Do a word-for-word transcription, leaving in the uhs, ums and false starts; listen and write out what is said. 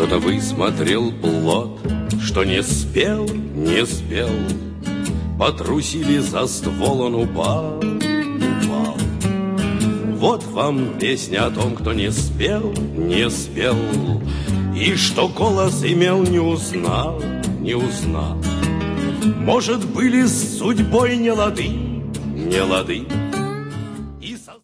Кто-то высмотрел плод, что не спел, не спел. Потрусили за ствол, он упал, упал. Вот вам песня о том, кто не спел, не спел. И что голос имел, не узнал, не узнал. Может, были с судьбой не лады, не лады.